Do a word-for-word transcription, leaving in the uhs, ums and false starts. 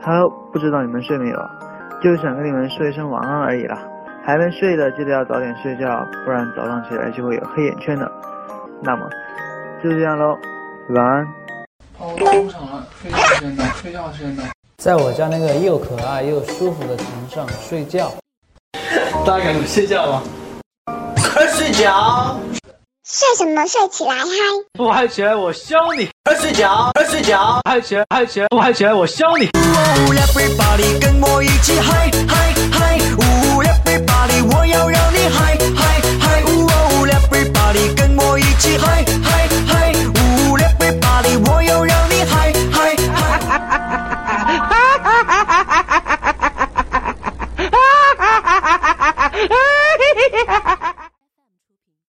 Hello， 不知道你们睡没有？就想跟你们说一声晚安而已啦。还没睡的记得要早点睡觉，不然早上起来就会有黑眼圈的。那么就这样喽，晚安。 哦，我到工厂了，睡觉时间到，睡觉时间到。 在我家那个又可爱又舒服的床上睡觉。 大家赶紧睡觉吧。快睡觉。 睡什么？睡起来嗨！ 不嗨起来我削你！快睡觉，快睡觉！嗨起来，嗨起来！不嗨起来我削你！ 呜呀贝巴里，跟我一起嗨嗨嗨！呜呀贝巴里，我要让你嗨嗨嗨！呜呀贝巴里，跟我一起嗨。